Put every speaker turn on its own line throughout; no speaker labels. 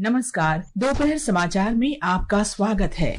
नमस्कार, दोपहर समाचार में आपका स्वागत है।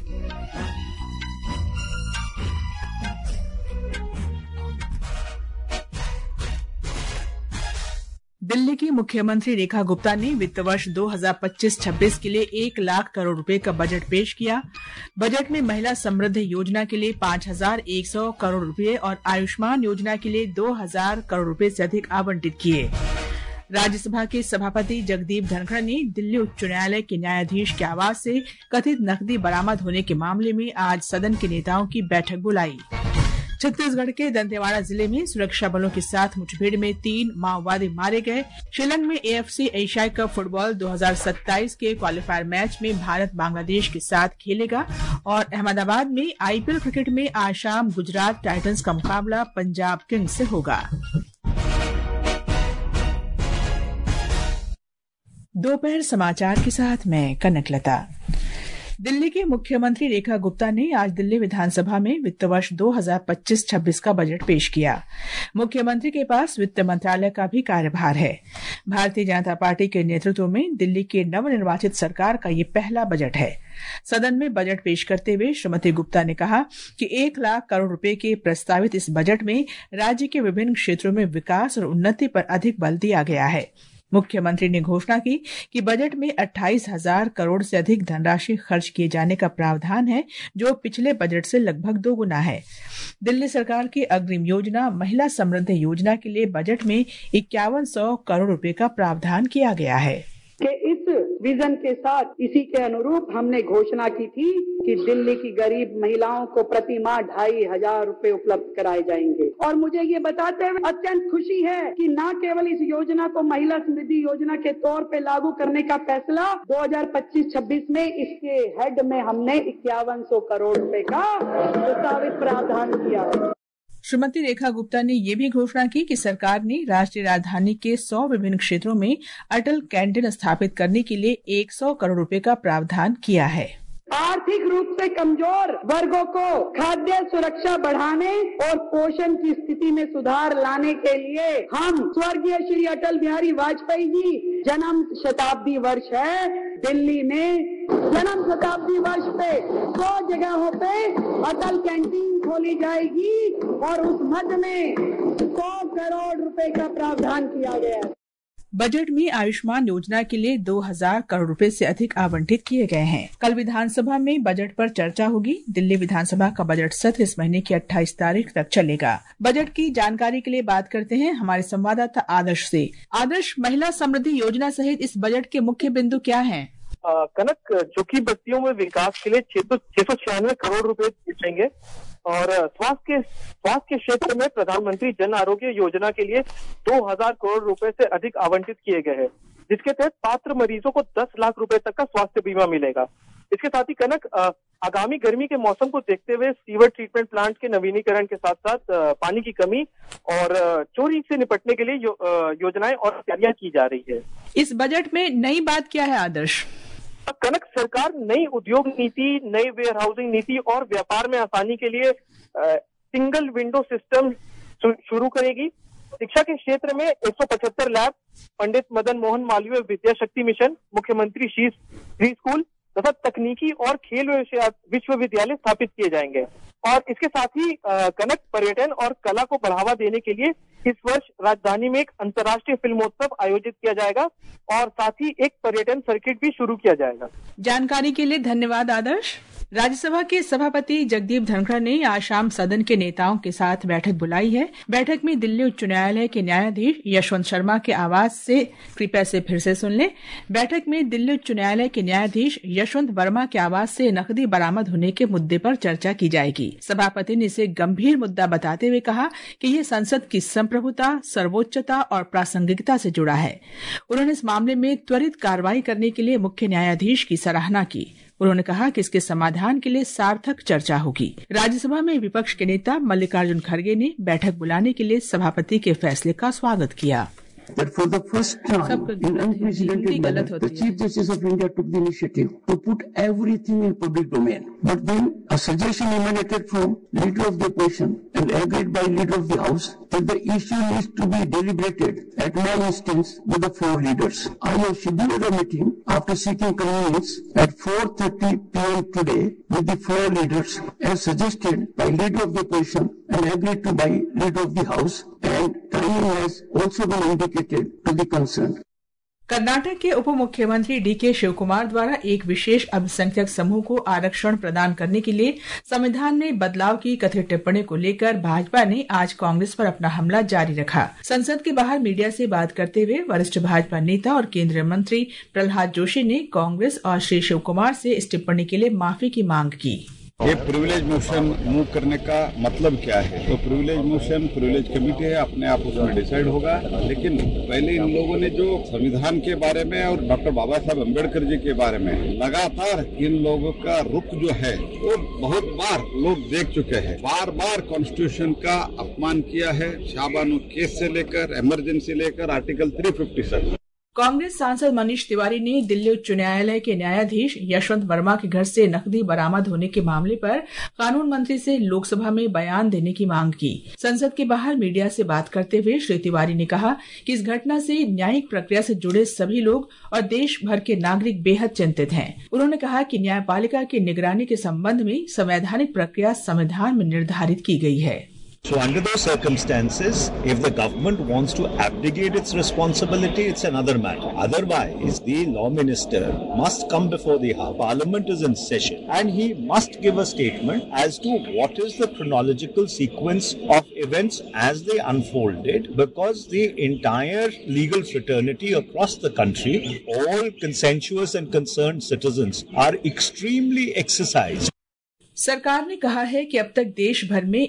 दिल्ली की मुख्यमंत्री रेखा गुप्ता ने वित्त वर्ष 2025-26 के लिए 1 लाख करोड़ रुपए का बजट पेश किया। बजट में महिला समृद्धि योजना के लिए 5,100 करोड़ रुपए और आयुष्मान योजना के लिए 2,000 करोड़ रुपए से अधिक आवंटित किए। राज्यसभा के सभापति जगदीप धनखड़ ने दिल्ली उच्च न्यायालय के न्यायाधीश के आवास से कथित नकदी बरामद होने के मामले में आज सदन के नेताओं की बैठक बुलाई। छत्तीसगढ़ के दंतेवाड़ा जिले में सुरक्षा बलों के साथ मुठभेड़ में 3 माओवादी मारे गए। शिलंग में AFC एशिया कप फुटबॉल 2027 के क्वालिफायर मैच में भारत बांग्लादेश के साथ खेलेगा और अहमदाबाद में IPL क्रिकेट में आज शाम गुजरात टाइटंस का मुकाबला पंजाब किंग्स से होगा। दोपहर समाचार के साथ मैं कनकलता। दिल्ली के मुख्यमंत्री रेखा गुप्ता ने आज दिल्ली विधानसभा में वित्त वर्ष 2025-26 का बजट पेश किया। मुख्यमंत्री के पास वित्त मंत्रालय का भी कार्यभार है। भारतीय जनता पार्टी के नेतृत्व में दिल्ली के नवनिर्वाचित सरकार का ये पहला बजट है। सदन में बजट पेश करते हुए श्रीमती गुप्ता ने कहा कि 1 लाख करोड़ रुपए के प्रस्तावित इस बजट में राज्य के विभिन्न क्षेत्रों में विकास और उन्नति पर अधिक बल दिया गया है। मुख्यमंत्री ने घोषणा की कि बजट में 28,000 करोड़ से अधिक धनराशि खर्च किए जाने का प्रावधान है, जो पिछले बजट से लगभग 2 गुना है। दिल्ली सरकार की अग्रिम योजना महिला समृद्धि योजना के लिए बजट में 5100 करोड़ रुपए का प्रावधान किया गया है।
कि इस विजन के साथ इसी के अनुरूप हमने घोषणा की थी कि दिल्ली की गरीब महिलाओं को प्रति माह 2,500 रुपए उपलब्ध कराए जाएंगे। और मुझे ये बताते हुए अत्यंत खुशी है कि न केवल इस योजना को महिला समृद्धि योजना के तौर पे लागू करने का फैसला 2025-26 में इसके हेड में हमने 5100 करोड़ रुपए का प्रस्तावित प्रावधान किया है।
श्रीमती रेखा गुप्ता ने ये भी घोषणा की कि सरकार ने राष्ट्रीय राजधानी के 100 विभिन्न क्षेत्रों में अटल कैंटीन स्थापित करने के लिए 100 करोड़ रुपए का प्रावधान किया है।
आर्थिक रूप से कमजोर वर्गों को खाद्य सुरक्षा बढ़ाने और पोषण की स्थिति में सुधार लाने के लिए हम स्वर्गीय श्री अटल बिहारी वाजपेयी जी जन्म शताब्दी वर्ष है, दिल्ली में जन्म शताब्दी वर्ष पे 100 जगहों पे अटल कैंटीन खोली जाएगी और उस मद में 100 करोड़ रुपए का प्रावधान किया गया है।
बजट में आयुष्मान योजना के लिए 2,000 करोड़ रुपए से अधिक आवंटित किए गए हैं। कल विधानसभा में बजट पर चर्चा होगी। दिल्ली विधानसभा का बजट सत्र इस महीने की 28 तारीख तक चलेगा। बजट की जानकारी के लिए बात करते हैं हमारे संवाददाता आदर्श से। आदर्श, महिला समृद्धि योजना सहित इस बजट के मुख्य बिंदु क्या हैं?
कनक, झुग्गी बस्तियों में विकास के लिए 696 करोड़ रुपए दिए और स्वास्थ्य के क्षेत्र में प्रधानमंत्री जन आरोग्य योजना के लिए 2,000 करोड़ रुपए से अधिक आवंटित किए गए हैं, जिसके तहत पात्र मरीजों को 10 लाख रुपए तक का स्वास्थ्य बीमा मिलेगा। इसके साथ ही कनक, आगामी गर्मी के मौसम को देखते हुए सीवर ट्रीटमेंट प्लांट के नवीनीकरण के साथ साथ पानी की कमी और चोरी से निपटने के लिए योजनाएं और तैयारियां की जा रही है।
इस बजट में नई बात क्या है आदर्श?
कनक, सरकार नई उद्योग नीति, नई वेयर हाउसिंग नीति और व्यापार में आसानी के लिए सिंगल विंडो सिस्टम शुरू करेगी। शिक्षा के क्षेत्र में 175 लैब, पंडित मदन मोहन मालवीय विद्या शक्ति मिशन, मुख्यमंत्री श्री स्कूल तथा तकनीकी और खेल विश्वविद्यालय स्थापित किए जाएंगे। और इसके साथ ही कनक, पर्यटन और कला को बढ़ावा देने के लिए इस वर्ष राजधानी में एक अंतर्राष्ट्रीय फिल्मोत्सव आयोजित किया जाएगा और साथ ही एक पर्यटन सर्किट भी शुरू किया जाएगा।
जानकारी के लिए धन्यवाद आदर्श। राज्यसभा के सभापति जगदीप धनखड़ ने आज शाम सदन के नेताओं के साथ बैठक बुलाई है। बैठक में दिल्ली उच्च न्यायालय के न्यायाधीश यशवंत शर्मा के आवास से, कृपया से फिर से सुन लें, बैठक में दिल्ली उच्च न्यायालय के न्यायाधीश यशवंत वर्मा के आवास से नकदी बरामद होने के मुद्दे पर चर्चा की जाएगी। सभापति ने इसे गंभीर मुद्दा बताते हुए कहा कि ये संसद की संप्रभुता, सर्वोच्चता और प्रासंगिकता से जुड़ा है। उन्होंने इस मामले में त्वरित कार्रवाई करने के लिए मुख्य न्यायाधीश की सराहना की। उन्होंने कहा कि इसके समाधान के लिए सार्थक चर्चा होगी। राज्यसभा में विपक्ष के नेता मल्लिकार्जुन खड़गे ने बैठक बुलाने के लिए सभापति के फैसले का स्वागत किया।
that for the first time in unprecedented manner, the Chief Justice of India took the initiative to put everything in public domain. But then a suggestion emanated from Leader of the Opposition and agreed by Leader of the House that the issue needs to be deliberated at my instance with the 4 leaders. I have scheduled a meeting after seeking convenience at 4:30 p.m. today with the 4 leaders as suggested by Leader of the Opposition and agreed to by Leader of the House, and timing has also been indicated to the concerned.
Karnataka के उप मुख्यमंत्री DK Shivkumar द्वारा एक विशेष अल्पसंख्यक समूह को आरक्षण प्रदान करने के लिए संविधान में बदलाव की कथित टिप्पणी को लेकर भाजपा ने आज कांग्रेस पर अपना हमला जारी रखा। संसद के बाहर मीडिया से बात करते हुए वरिष्ठ भाजपा नेता और केंद्रीय मंत्री प्रहलाद जोशी ने कांग्रेस और श्री शिवकुमार से इस टिप्पणी के लिए माफी की मांग की।
ये प्रिविलेज मोशन मूव करने का मतलब क्या है? तो प्रिविलेज मोशन प्रिविलेज कमेटी है, अपने आप उसमें डिसाइड होगा। लेकिन पहले इन लोगों ने जो संविधान के बारे में और डॉक्टर बाबा साहब अम्बेडकर जी के बारे में लगातार इन लोगों का रुख जो है वो बहुत बार लोग देख चुके हैं। बार बार कॉन्स्टिट्यूशन का अपमान किया है, शाहबानो केस से लेकर इमरजेंसी लेकर आर्टिकल 357।
कांग्रेस सांसद मनीष तिवारी ने दिल्ली उच्च न्यायालय के न्यायाधीश यशवंत वर्मा के घर से नकदी बरामद होने के मामले पर कानून मंत्री से लोकसभा में बयान देने की मांग की। संसद के बाहर मीडिया से बात करते हुए श्री तिवारी ने कहा कि इस घटना से न्यायिक प्रक्रिया से जुड़े सभी लोग और देश भर के नागरिक बेहद चिंतित हैं। उन्होंने कहा कि न्यायपालिका की निगरानी के संबंध में संवैधानिक प्रक्रिया संविधान में निर्धारित की गई है।
So under those circumstances, if the government wants to abdicate its responsibility, it's another matter. Otherwise, the law minister must come before the House. Parliament is in session and he must give a statement as to what is the chronological sequence of events as they unfolded, because the entire legal fraternity across the country, all consensuous and concerned citizens, are extremely exercised.
सरकार ने कहा है कि अब तक देश भर में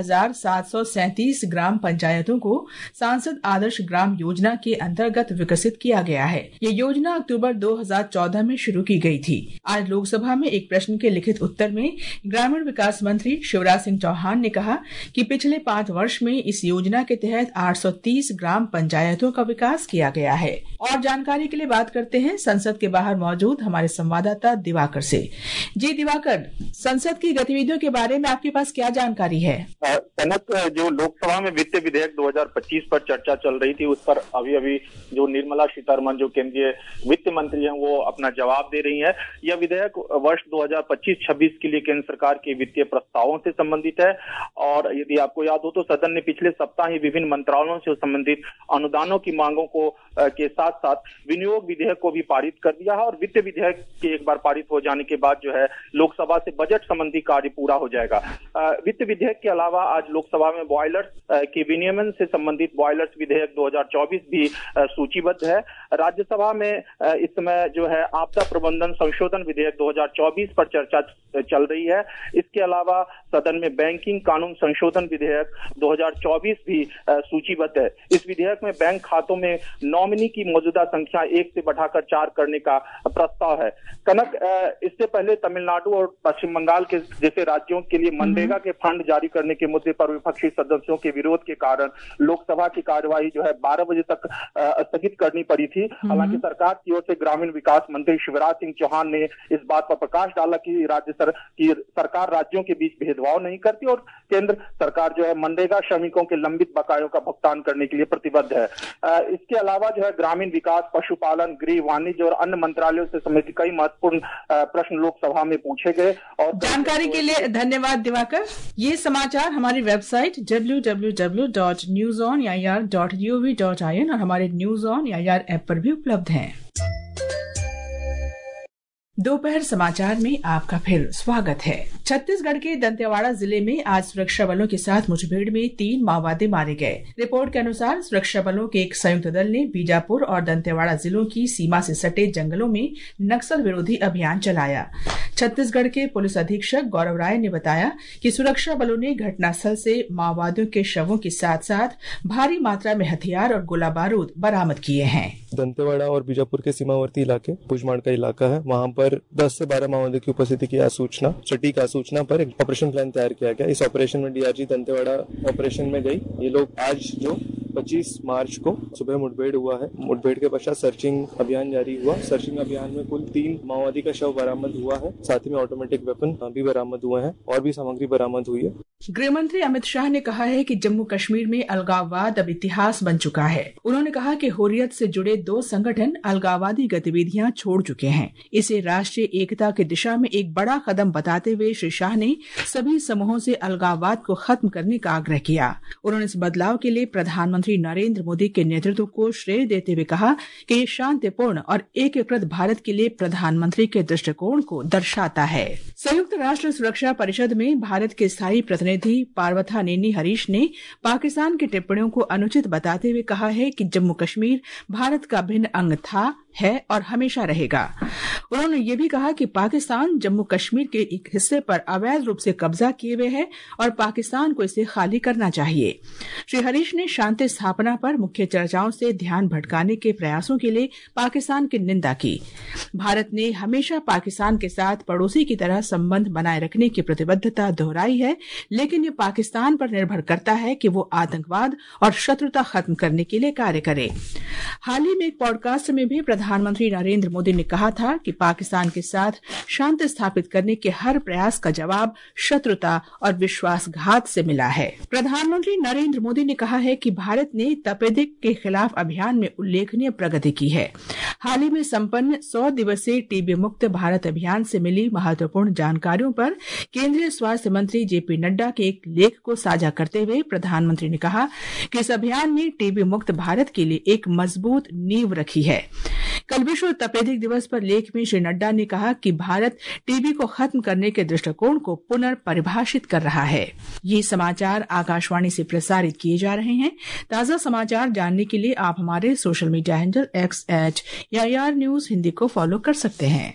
1737 ग्राम पंचायतों को सांसद आदर्श ग्राम योजना के अंतर्गत विकसित किया गया है। ये योजना अक्टूबर 2014 में शुरू की गई थी। आज लोकसभा में एक प्रश्न के लिखित उत्तर में ग्रामीण विकास मंत्री शिवराज सिंह चौहान ने कहा कि पिछले 5 वर्ष में इस योजना के तहत 830 ग्राम पंचायतों का विकास किया गया है। और जानकारी के लिए बात करते हैं संसद के बाहर मौजूद हमारे संवाददाता दिवाकर से। जी दिवाकर, संसद की गतिविधियों के बारे में आपके पास क्या जानकारी है?
कनक, जो लोकसभा में वित्त विधेयक 2025 पर चर्चा चल रही थी, उस पर अभी जो निर्मला सीतारमण जो केंद्रीय वित्त मंत्री हैं वो अपना जवाब दे रही हैं। यह विधेयक वर्ष 2025-26 के लिए केंद्र सरकार के वित्तीय प्रस्तावों से संबंधित है। और यदि आपको याद हो तो सदन ने पिछले सप्ताह ही विभिन्न मंत्रालयों से संबंधित अनुदानों की मांगों को के साथ साथ विनियोग विधेयक को भी पारित कर दिया है। और वित्त विधेयक के एक बार पारित हो जाने के बाद जो है लोकसभा से बजट संबंधी कार्य पूरा हो जाएगा। वित्त विधेयक के अलावा आज लोकसभा में बॉयलर्स के विनियमन से संबंधित बॉयलर्स विधेयक 2024 भी सूचीबद्ध है। राज्यसभा में इस समय जो है आपदा प्रबंधन संशोधन विधेयक 2024 पर चर्चा चल रही है। इसके अलावा सदन में बैंकिंग कानून संशोधन विधेयक 2024 भी सूचीबद्ध है। इस विधेयक में बैंक खातों में नॉमिनी की मौजूदा संख्या 1 से बढ़ाकर 4 करने का प्रस्ताव है। कनक, इससे पहले तमिलनाडु और पश्चिम बंगाल के जैसे राज्यों के लिए मनरेगा के फंड जारी करने के मुद्दे पर विपक्षी सदस्यों के विरोध के कारण लोकसभा की कार्यवाही जो है 12 बजे तक स्थगित करनी पड़ी थी। हालांकि सरकार की ओर से ग्रामीण विकास मंत्री शिवराज सिंह चौहान ने इस बात पर प्रकाश डाला कि सरकार राज्यों के बीच भेदभाव नहीं करती और केंद्र सरकार जो है मनरेगा श्रमिकों के लंबित बकायों का भुगतान करने के लिए प्रतिबद्ध है। इसके अलावा जो है ग्रामीण विकास, पशुपालन, गृह, वाणिज्य और अन्य मंत्रालयों से संबंधित कई महत्वपूर्ण प्रश्न लोकसभा में पूछे गए। और
जानकारी के लिए धन्यवाद दिवाकर। ये समाचार हमारी वेबसाइट www.newsonair.gov.in और हमारे न्यूज ऑन एआईआर ऐप पर भी उपलब्ध हैं। दोपहर समाचार में आपका फिर स्वागत है। छत्तीसगढ़ के दंतेवाड़ा जिले में आज सुरक्षा बलों के साथ मुठभेड़ में 3 माओवादी मारे गए। रिपोर्ट के अनुसार सुरक्षा बलों के एक संयुक्त दल ने बीजापुर और दंतेवाड़ा जिलों की सीमा से सटे जंगलों में नक्सल विरोधी अभियान चलाया। छत्तीसगढ़ के पुलिस अधीक्षक गौरव राय ने बताया कि सुरक्षा बलों ने घटनास्थल से माओवादियों के शवों के साथ साथ भारी मात्रा में हथियार और गोला बारूद बरामद किए हैं।
दंतेवाड़ा और बीजापुर के सीमावर्ती इलाके पुजमाड़ का इलाका है, वहाँ पर 10 से 12 माओवादियों की उपस्थिति की सटीक सूचना पर एक ऑपरेशन प्लान तैयार किया गया। इस ऑपरेशन में डीआरजी दंतेवाड़ा ऑपरेशन में गई। ये लोग आज जो 25 मार्च को सुबह मुठभेड़ हुआ है। मुठभेड़ के पश्चात सर्चिंग अभियान जारी हुआ। सर्चिंग अभियान में कुल 3 माओवादी का शव बरामद हुआ है। साथ ही में ऑटोमेटिक वेपन भी बरामद हुए हैं और भी सामग्री बरामद हुई है।
गृह मंत्री अमित शाह ने कहा है कि जम्मू कश्मीर में अलगाववाद अब इतिहास बन चुका है। उन्होंने कहा कि हुर्रियत से जुड़े 2 संगठन अलगाववादी गतिविधियां छोड़ चुके हैं। इसे राष्ट्रीय एकता की दिशा में एक बड़ा कदम बताते हुए श्री शाह ने सभी समूहों से अलगाववाद को खत्म करने का आग्रह किया। उन्होंने इस बदलाव के लिए प्रधानमंत्री नरेंद्र मोदी के नेतृत्व को श्रेय देते हुए कहा कि ये शांतिपूर्ण और एकीकृत भारत के लिए प्रधानमंत्री के दृष्टिकोण को दर्शाता है। संयुक्त राष्ट्र सुरक्षा परिषद में भारत के स्थायी प्रतिनिधि पार्वथा नेनी हरीश ने पाकिस्तान की टिप्पणियों को अनुचित बताते हुए कहा है कि जम्मू कश्मीर भारत का भिन्न अंग था, है और हमेशा रहेगा। उन्होंने ये भी कहा कि पाकिस्तान जम्मू कश्मीर के एक हिस्से पर अवैध रूप से कब्जा किए हुए है और पाकिस्तान को इसे खाली करना चाहिए। श्री हरीश ने शांति स्थापना पर मुख्य चर्चाओं से ध्यान भटकाने के प्रयासों के लिए पाकिस्तान की निंदा की। भारत ने हमेशा पाकिस्तान के साथ पड़ोसी की तरह संबंध बनाए रखने की प्रतिबद्धता दोहराई है, लेकिन ये पाकिस्तान पर निर्भर करता है कि वो आतंकवाद और शत्रुता खत्म करने के लिए कार्य करे। हाल ही में एक पॉडकास्ट में भी प्रधानमंत्री नरेंद्र मोदी ने कहा था कि पाकिस्तान के साथ शांति स्थापित करने के हर प्रयास का जवाब शत्रुता और विश्वासघात से मिला है। प्रधानमंत्री नरेंद्र मोदी ने कहा है कि भारत ने तपेदिक के खिलाफ अभियान में उल्लेखनीय प्रगति की है। हाल ही में संपन्न 100 दिवसीय टीबी मुक्त भारत अभियान से मिली महत्वपूर्ण जानकारियों पर केंद्रीय स्वास्थ्य मंत्री जेपी नड्डा के एक लेख को साझा करते हुए प्रधानमंत्री ने कहा कि इस अभियान ने टीबी मुक्त भारत के लिए एक मजबूत नींव रखी है। कल विश्व तपेदिक दिवस पर लेख में श्री नड्डा ने कहा कि भारत टीबी को खत्म करने के दृष्टिकोण को पुनर्परिभाषित कर रहा है। ये समाचार आकाशवाणी से प्रसारित किए जा रहे हैं। ताजा समाचार जानने के लिए आप हमारे social media handle x@AIR news Hindi को फॉलो कर सकते हैं।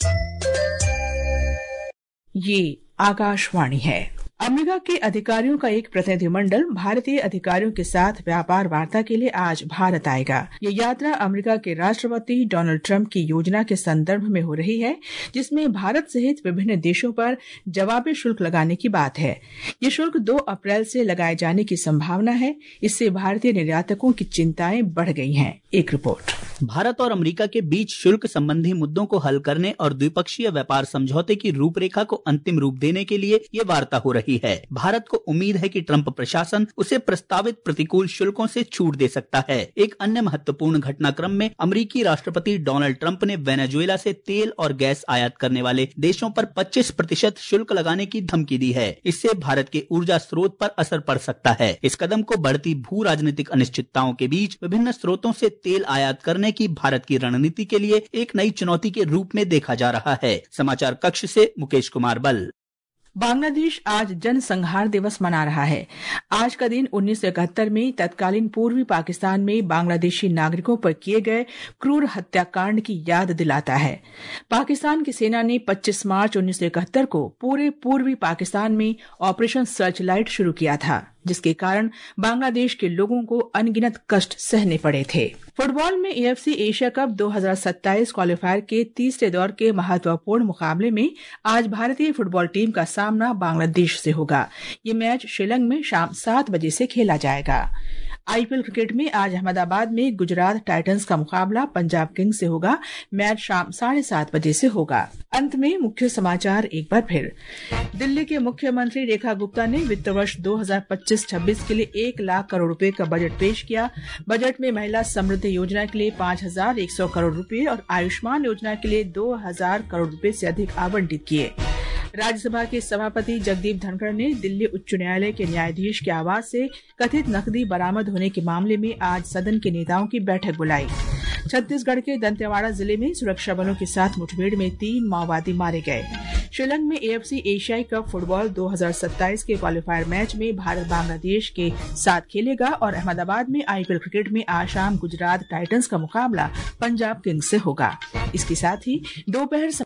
ये आकाशवाणी है। अमेरिका के अधिकारियों का एक प्रतिनिधिमंडल भारतीय अधिकारियों के साथ व्यापार वार्ता के लिए आज भारत आएगा। ये यात्रा अमेरिका के राष्ट्रपति डोनाल्ड ट्रंप की योजना के संदर्भ में हो रही है, जिसमें भारत सहित विभिन्न देशों पर जवाबी शुल्क लगाने की बात है। ये शुल्क 2 अप्रैल से लगाए जाने की संभावना है। इससे भारतीय निर्यातकों की चिंताएं बढ़ गई हैं। एक रिपोर्ट।
भारत और अमेरिका के बीच शुल्क संबंधी मुद्दों को हल करने और द्विपक्षीय व्यापार समझौते की रूपरेखा को अंतिम रूप देने के लिए ये वार्ता हो रही है। भारत को उम्मीद है कि ट्रंप प्रशासन उसे प्रस्तावित प्रतिकूल शुल्कों से छूट दे सकता है। एक अन्य महत्वपूर्ण घटनाक्रम में अमेरिकी राष्ट्रपति डोनाल्ड ट्रंप ने वेनेजुएला से तेल और गैस आयात करने वाले देशों पर 25% शुल्क लगाने की धमकी दी है। इससे भारत के ऊर्जा स्रोत पर असर पड़ सकता है। इस कदम को बढ़ती भू राजनीतिक अनिश्चितताओं के बीच विभिन्न स्रोतों से तेल आयात करने की भारत की रणनीति के लिए एक नई चुनौती के रूप में देखा जा रहा है। समाचार कक्ष से मुकेश कुमार बल।
बांग्लादेश आज जनसंहार दिवस मना रहा है। आज का दिन 1971 में तत्कालीन पूर्वी पाकिस्तान में बांग्लादेशी नागरिकों पर किए गए क्रूर हत्याकांड की याद दिलाता है। पाकिस्तान की सेना ने 25 मार्च 1971 को पूरे पूर्वी पाकिस्तान में ऑपरेशन सर्चलाइट शुरू किया था, जिसके कारण बांग्लादेश के लोगों को अनगिनत कष्ट सहने पड़े थे। फुटबॉल में AFC एशिया कप 2027 क्वालीफायर के तीसरे दौर के महत्वपूर्ण मुकाबले में आज भारतीय फुटबॉल टीम का सामना बांग्लादेश से होगा। ये मैच शिलंग में शाम 7 बजे से खेला जाएगा। IPL क्रिकेट में आज अहमदाबाद में गुजरात टाइटंस का मुकाबला पंजाब किंग्स से होगा। मैच शाम 7:30 बजे से होगा। अंत में मुख्य समाचार एक बार फिर। दिल्ली के मुख्यमंत्री रेखा गुप्ता ने वित्त वर्ष 2025-26 के लिए 1 लाख करोड़ रुपए का बजट पेश किया। बजट में महिला समृद्धि योजना के लिए 5,100 करोड़ रुपए और आयुष्मान योजना के लिए 2,000 करोड़ रुपए से अधिक आवंटित किए। राज्यसभा के सभापति जगदीप धनखड़ ने दिल्ली उच्च न्यायालय के न्यायाधीश के आवास से कथित नकदी बरामद होने के मामले में आज सदन के नेताओं की बैठक बुलाई। छत्तीसगढ़ के दंतेवाड़ा जिले में सुरक्षा बलों के साथ मुठभेड़ में 3 माओवादी मारे गए। शिलंग में AFC एशियाई कप फुटबॉल 2027 के क्वालीफायर मैच में भारत बांग्लादेश के साथ खेलेगा और अहमदाबाद में IPL क्रिकेट में आज शाम गुजरात टाइटंस का मुकाबला पंजाब किंग्स से होगा। इसके साथ ही दोपहर